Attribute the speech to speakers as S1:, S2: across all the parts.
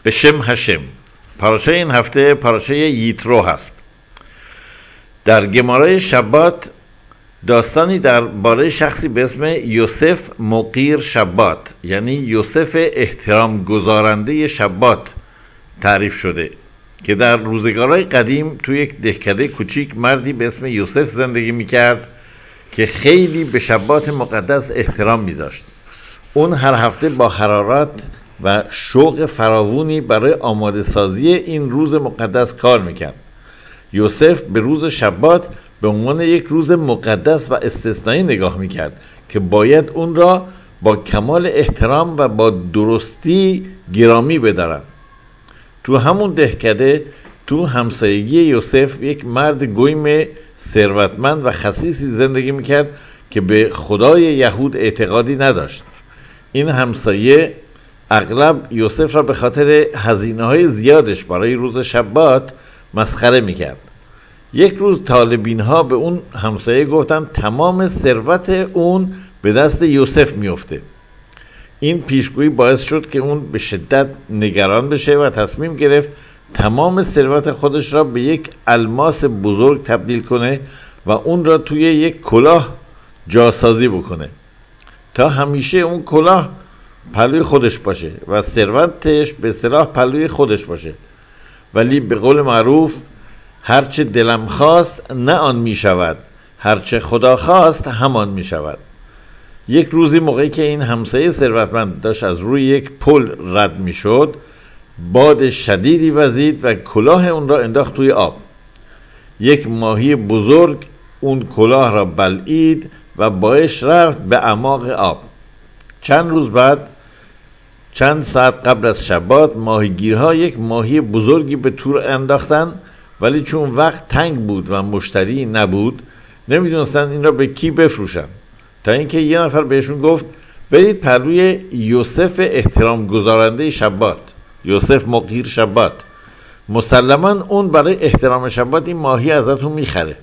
S1: به شم هشم. پاراشه این هفته پاراشه ییترو هست. در گمارای شبات داستانی درباره شخصی به اسم یوسف مقیر شبات، یعنی یوسف احترام گذارنده شبات تعریف شده که در روزگارهای قدیم توی یک دهکده کوچیک مردی به اسم یوسف زندگی میکرد که خیلی به شبات مقدس احترام میذاشت. اون هر هفته با حرارت و شوق فراوانی برای آماده سازی این روز مقدس کار میکرد. یوسف به روز شبات به عنوان یک روز مقدس و استثنایی نگاه میکرد که باید اون را با کمال احترام و با درستی گرامی بدارن. تو همون دهکده تو همسایگی یوسف یک مرد گویم ثروتمند و خسیسی زندگی میکرد که به خدای یهود اعتقادی نداشت. این همسایه اغلب یوسف را به خاطر هزینه‌های زیادش برای روز شبات مسخره میکرد. یک روز طالبین ها به اون همسایه گفتن تمام ثروت اون به دست یوسف میفته. این پیشگویی باعث شد که اون به شدت نگران بشه و تصمیم گرفت تمام ثروت خودش را به یک الماس بزرگ تبدیل کنه و اون را توی یک کلاه جاسازی بکنه تا همیشه اون کلاه پهلوی خودش باشه و ثروتش به اصطلاح پهلوی خودش باشه. ولی به قول معروف هرچه دلم خواست نه آن می شود، هرچه خدا خواست همان می شود. یک روزی موقعی که این همسایه ثروتمند داشت از روی یک پل رد می شد، باد شدیدی وزید و کلاه اون را انداخت توی آب. یک ماهی بزرگ اون کلاه را بلعید و باش رفت به اعماق آب. چند روز بعد، چند ساعت قبل از شبات، ماهیگیرها یک ماهی بزرگی به تور انداختن، ولی چون وقت تنگ بود و مشتری نبود نمیدونستن این را به کی بفروشن، تا اینکه یه نفر بهشون گفت برید پهلوی یوسف احترام گذارنده شبات، یوسف مقیر شبات، مسلما اون برای احترام شبات این ماهی ازتون میخره.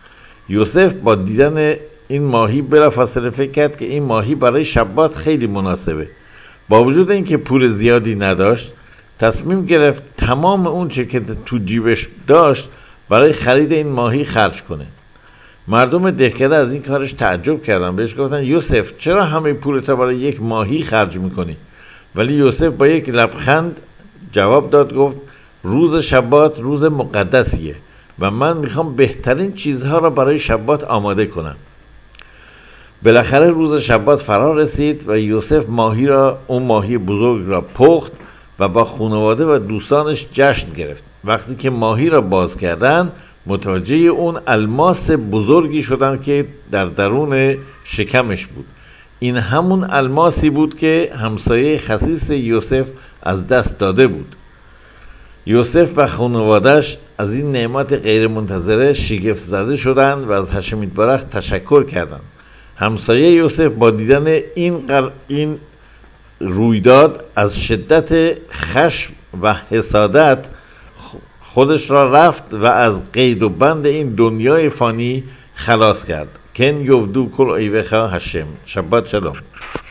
S1: یوسف با دیدن این ماهی بلافاصله فکر کرد که این ماهی برای شبات خیلی مناسبه. با وجود اینکه پول زیادی نداشت تصمیم گرفت تمام اون چه که تو جیبش داشت برای خرید این ماهی خرج کنه. مردم دهکده از این کارش تعجب کردن، بهش گفتن یوسف چرا همه پولت برای یک ماهی خرج میکنی؟ ولی یوسف با یک لبخند جواب داد، گفت روز شبات روز مقدسیه و من میخوام بهترین چیزها را برای شبات آماده کنم. بالاخره روز شبات فرا رسید و یوسف اون ماهی بزرگ را پخت و با خانواده و دوستانش جشن گرفت. وقتی که ماهی را باز کردن متوجه اون الماس بزرگی شدن که در درون شکمش بود. این همون الماسی بود که همسایه خسیس یوسف از دست داده بود. یوسف و خانواده‌اش از این نعمت غیر منتظره شگفت زده شدند و از هشم یتبارک تشکر کردند. همسایه یوسف با دیدن این رویداد از شدت خشم و حسادت خودش را رفت و از قید و بند این دنیای فانی خلاص کرد. کن یفدو کل ایوخا هشم. شبات شلوم.